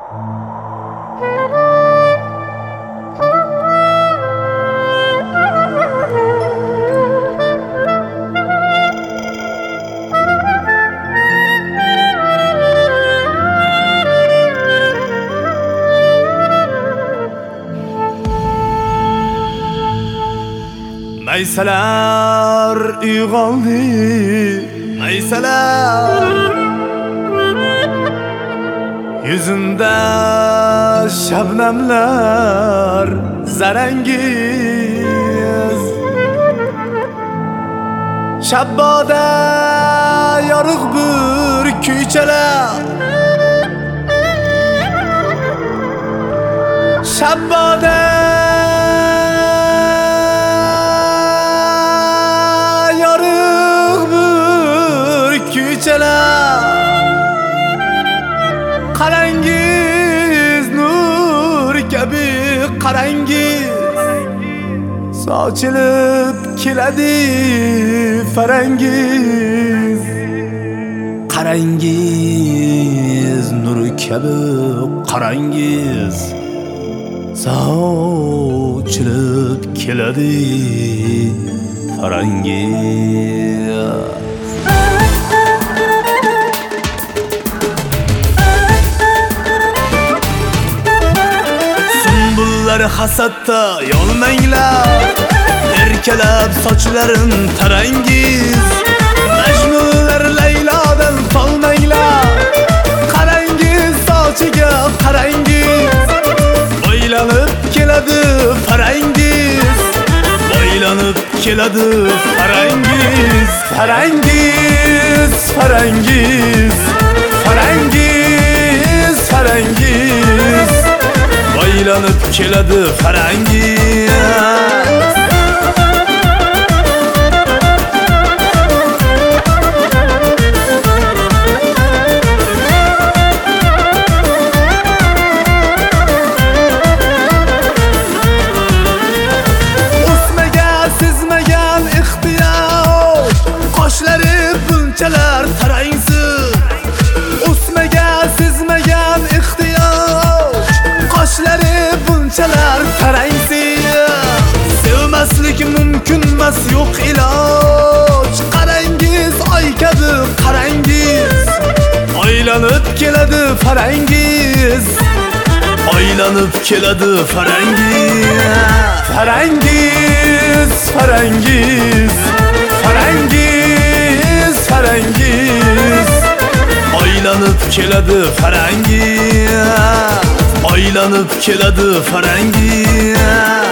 Maysalar uyg'ondi, maysalar yuzimda shabnamlar zarangiz shabboda yorug' bir kuychalar shabboda qarangiz nur kabi qarangiz sochilib keladi farangiz qarangiz nur kabi qarangiz sochilib keladi farangiz hasatda yolmanglar erkalab sochlarin tarangiz Majnunlar Laylodan qolmanglar qarangiz sochiga qarangiz o'ylanib keladi farangiz o'ylanib keladi farangiz farangiz farangiz farangiz farangiz o'ylanib keladi farangiz o'smagan sezmagan ixtiyor qoshlari bunchalar tarangsiz o'smagan sezmagan ixtiyor qoshlari bunchalar tarangsiz sevmaslik mumkin emas yo'q iloj qarangiz oy kabi qarangiz o'ylanib keladi farangiz o'ylanib keladi farangiz farangiz farangiz farangiz farangiz o'ylanib keladi farangiz o'ylanib keladi farangiz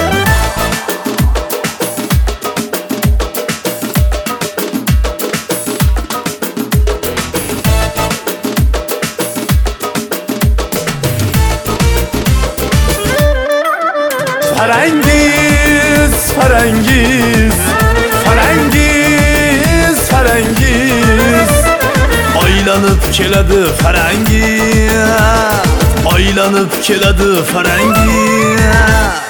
farangiz farangiz farangiz farangiz o'ylanib keladi farangiz o'ylanib keladi farangiz